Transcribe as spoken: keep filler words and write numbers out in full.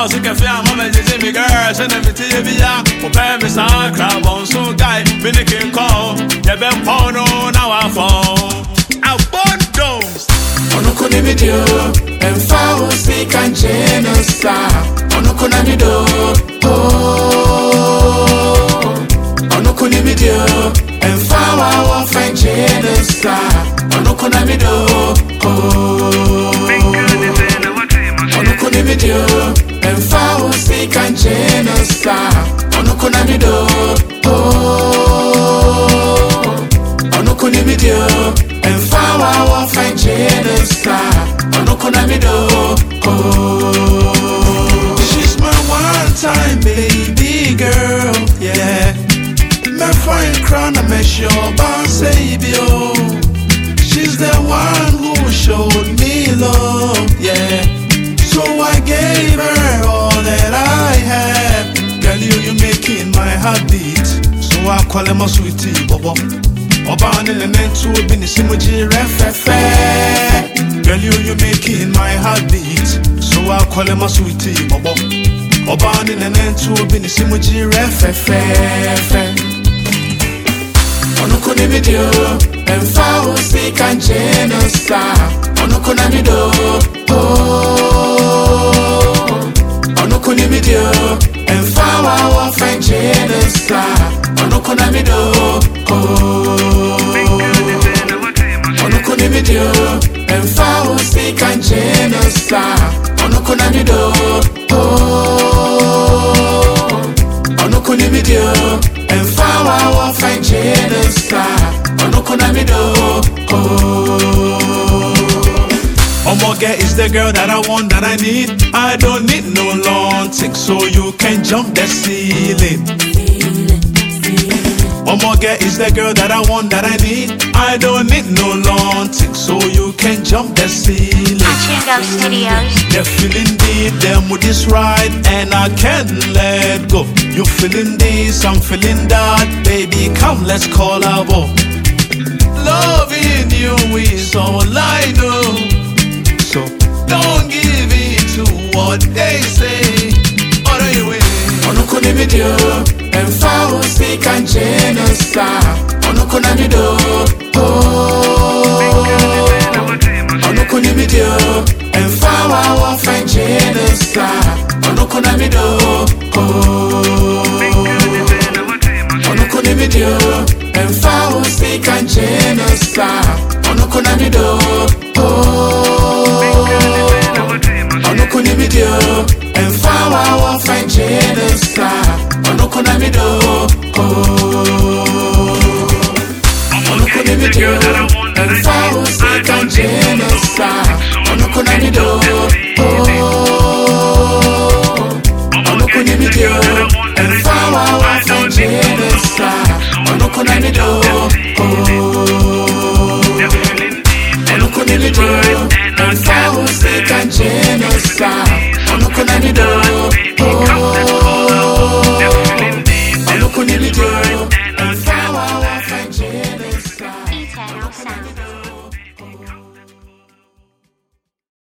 boss who can feel my message, me girls, and everything you be out. Prepare me some crab on so guy, me the king call. You been porno, now I fall. I bought those. Onukuni video, and foul speak and genosa. Onukuna video, oh. Onukuni video, and foul our friend genosa. Onukuna video, oh. Onukuni video, and foul speak and genosa. Onukuna video, oh. Onukuni video, and foul our friend genosa. Onukuna video, oh. She's my one-time baby girl, yeah. My fine crown, I make sure bounce, baby, oh. She's the one who showed me love, yeah. So I gave her all that I have. Girl, you, you making my heart beat. So I call her my sweetie, bobo. Oba nene nentu bini simuji refefe. Girl, you, you making my heart beat. So I call her my sweetie, bobo. Oba nene nentu bini simuji refefe. Onukuni video, and foul speak and genosa. Onukuna video, oh. Onukuni video, and foul our friend genosa. Onukuna video, oh. Onukuni video, and foul speak and genosa. Onukuna video, oh. Onukuni video, and foul our friend genosa. Onukuna video, oh. Omoge is the girl that I want, that I need. I don't need no long thing, so you can jump the ceiling. Omoge is the girl that I want, that I need. I don't need no long thing, so you can jump the ceiling. Chingo Studios. The feeling deep, the mood is right, and I can't let go. You feeling this, I'm feeling that. Baby, come, let's call our ball. Loving you is all I know. So don't give in to what they say. Or anyway, Onukuni video, and foul speak and genosa. Onukuna video, oh. Onukuni video, and foul our friend genosa. Onukuna video, oh. Onukuni video, and foul speak and genosa. Onukuna video, oh. Onukuni video, and foul our friend genosa. Onukuna video, oh. Onukuni video, and foul speak and genosa. Onukuna video, oh. Onukuni video, and foul our friend genosa. Onukuna video.